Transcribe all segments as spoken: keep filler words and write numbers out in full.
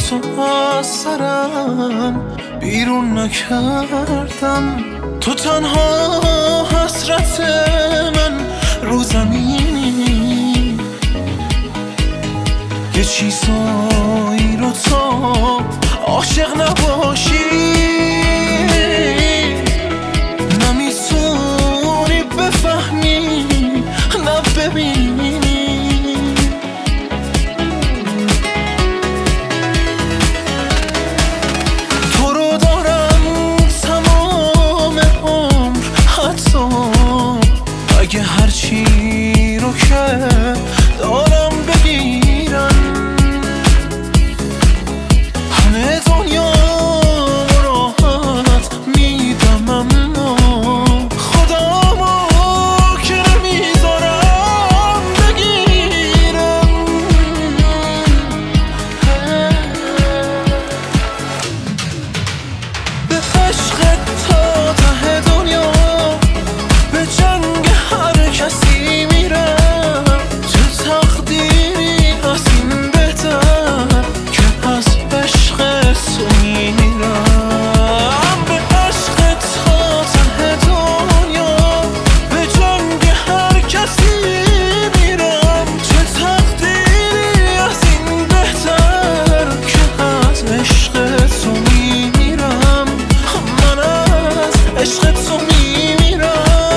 تو از سرم بیرون نکردم. تو تنها حسرت من رو زمینی، یه چیزایی رو تا عاشق نباشی نمیتونی بفهمی نه ببینی. تو رو دارم تمام عمر، حتی اگه هرچی رو که دارم بگیرم. همه دنیا راحت میدم اما خودمو که نمیذارم بگیرم. به عشق تا ته دنیا، به جنگ هر کسی میرم. چه تقدیری از این بهتر که از عشق تو میرم. به عشق تا ته دنیا، به جنگ هر کسی میرم. چه تقدیری از این بهتر که از عشق تو میرم. من از عشق تو میمیرم.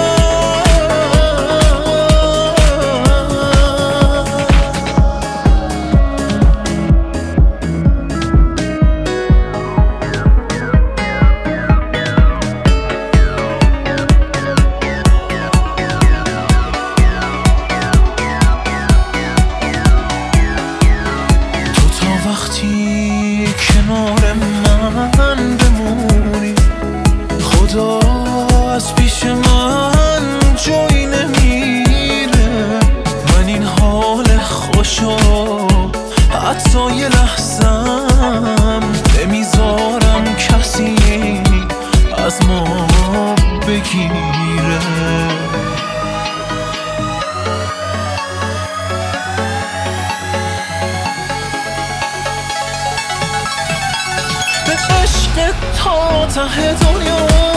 تو تا وقتی کنار من بمونی، خدا از پیش من جایی نمیره. من این حال خوشو حتی یه لحظم نمیذارم کسی از ما بگیره. به عشق تا ته دنیا،